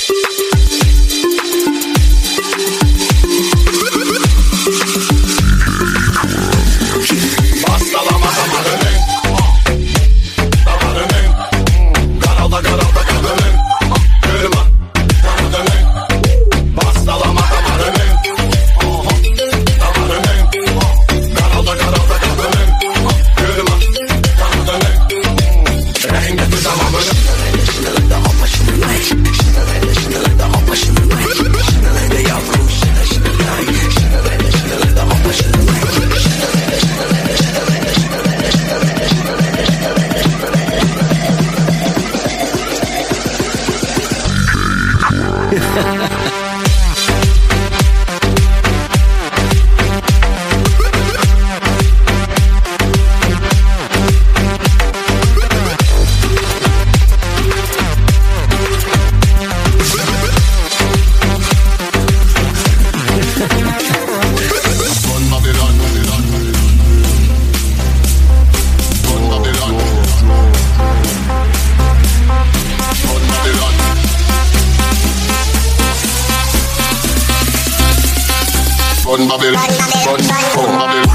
Run Babylon, run Babylon.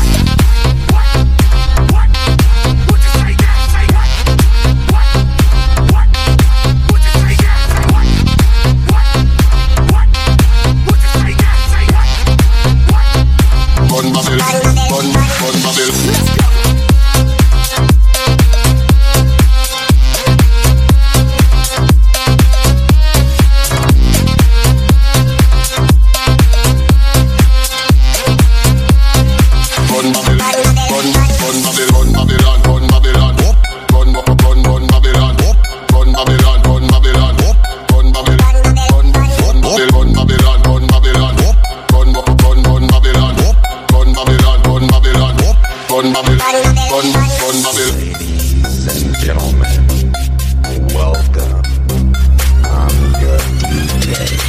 Run Babylon, run Babylon. Ladies and gentlemen, welcome. I'm your DJ.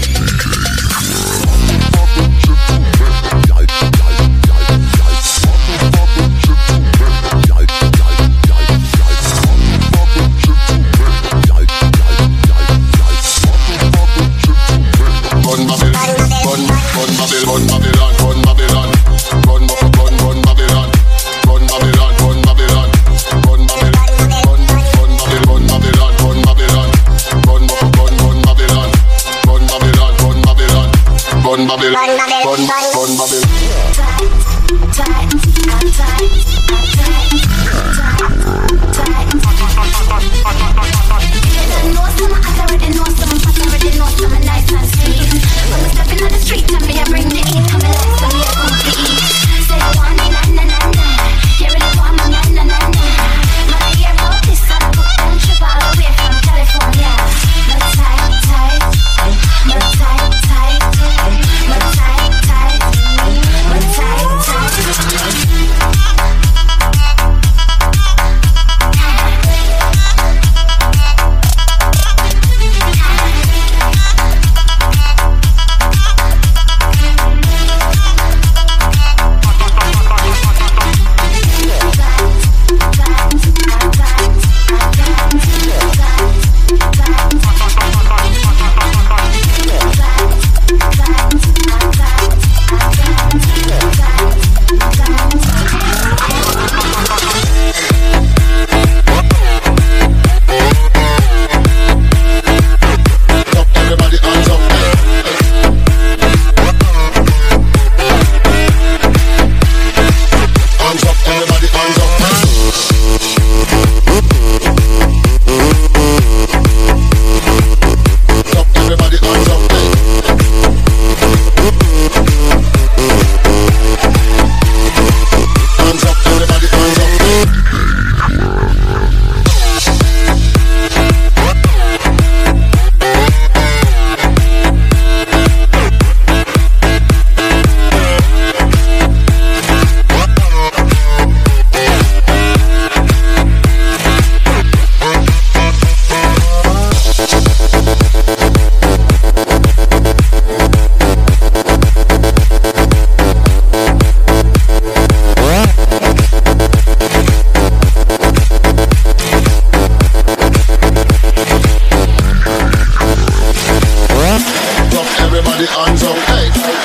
hands up, hey.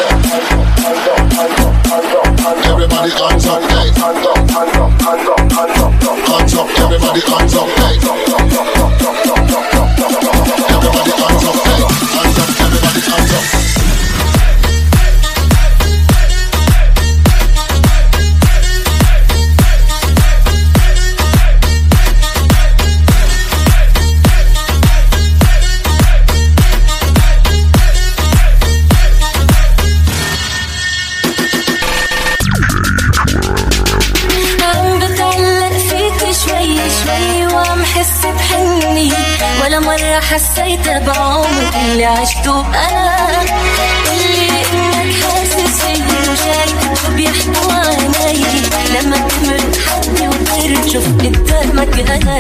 Everybody hands up, hey. Hands up, everybody hands up, hey. Everybody hands up, hey. Hands up, everybody hands up. ولا مرة حسيت بعمري اللي عشته أنا اللي إنك حاسس فيه وشايف شو بيحكوا عيني لما تمرق حدي وترجف قدامك أنا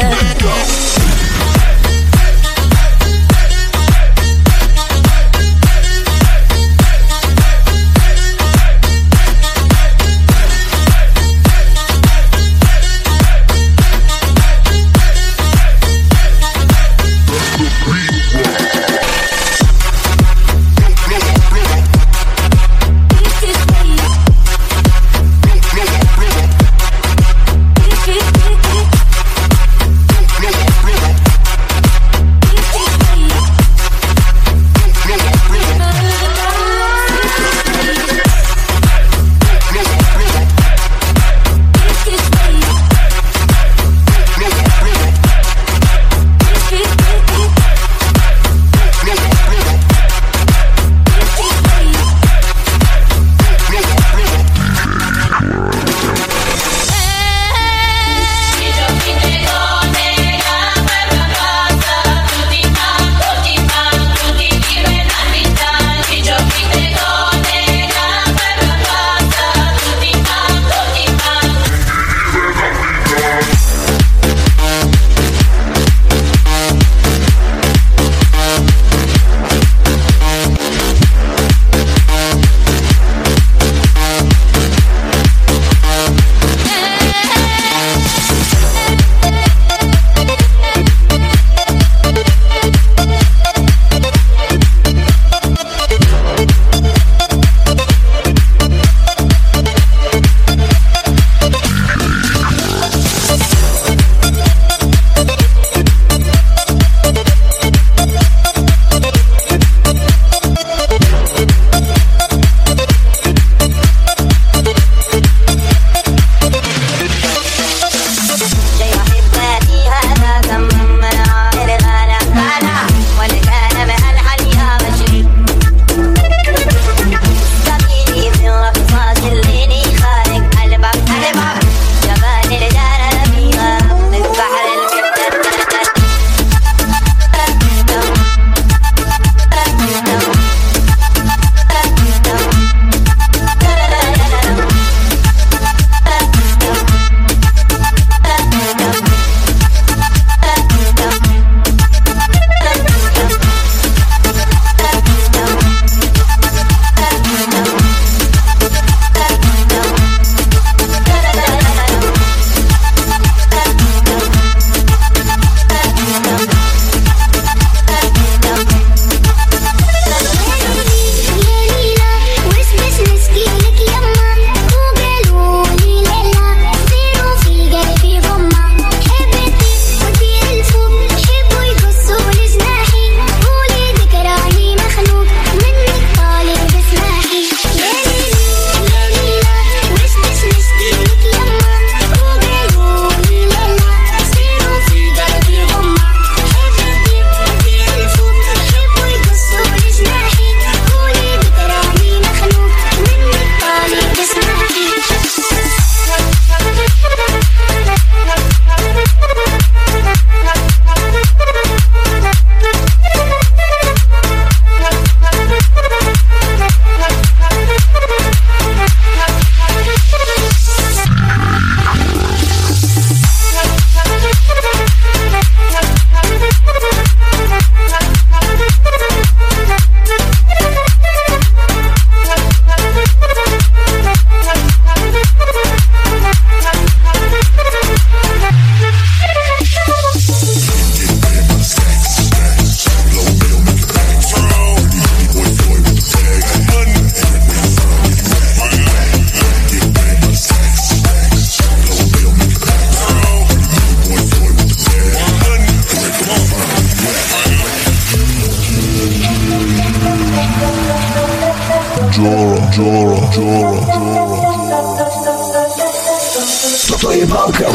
To je Balkan.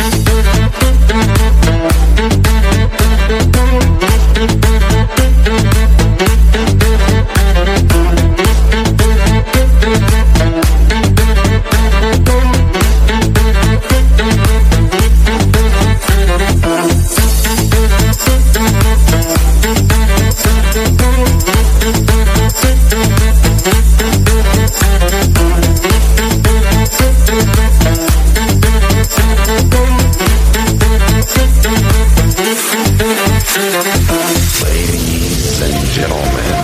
Ladies and gentlemen,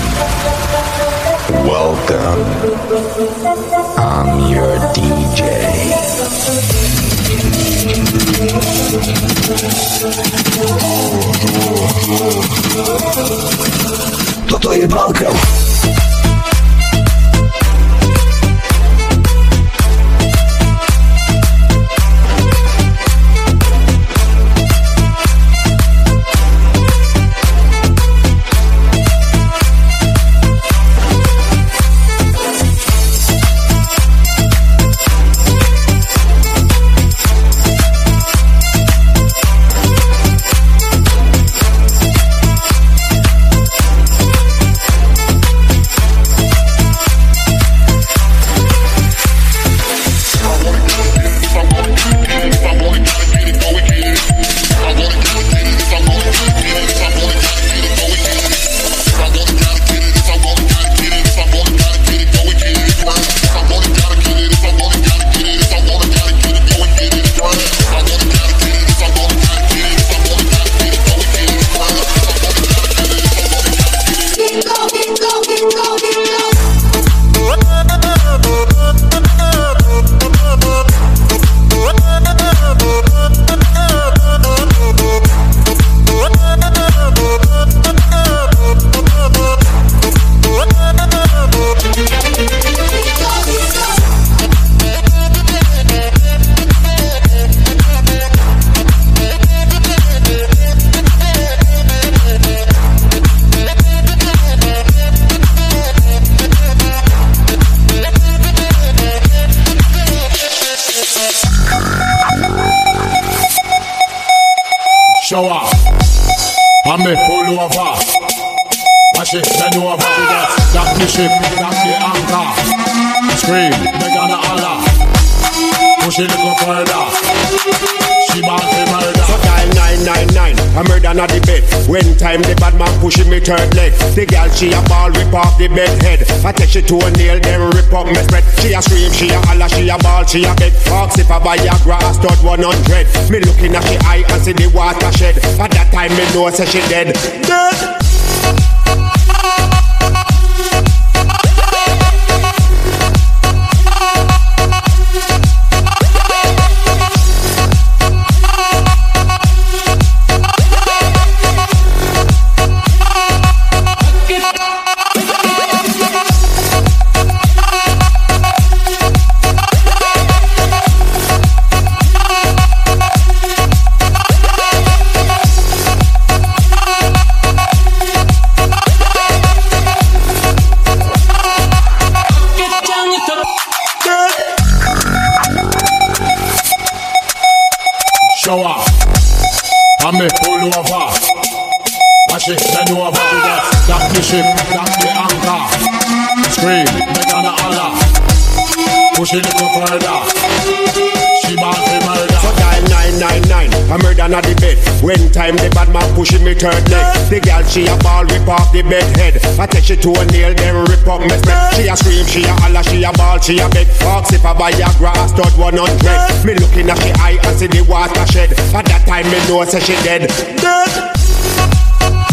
welcome. I'm your DJ. To je Balkan. Show off, I me pull over. Watch it, bend over. That the ship, that the anchor. Scream, they gonna holler. Push it a little further. She bout to murder. So dial 999, a murder not the bed. When time the bad man pushing me third leg. The girl she a ball rip off the bed head. I take she to a nail, then rip up my spread. She a scream, she a holler, she a ball, she a beg. Fox if a Viagra, a stud 100. Me looking at she eye and see the water shed. At that time me know say she dead. Dead. Show off, I me pull over. Watch it, bend over. That the ship, that the anchor. Scream, they gonna holler. Push it a little further. She bout to murder. So dial 999, a murder not the bed. When time the bad man pushing me third leg. The girl she a ball rip off the bed head. I take she to a nail, then rip up my spread. She a scream, she a holler, she a ball, she a beg. Fox if a Viagra, a stud 100. Me looking at she eye and see the water shed. At that time me know say she dead. Dead.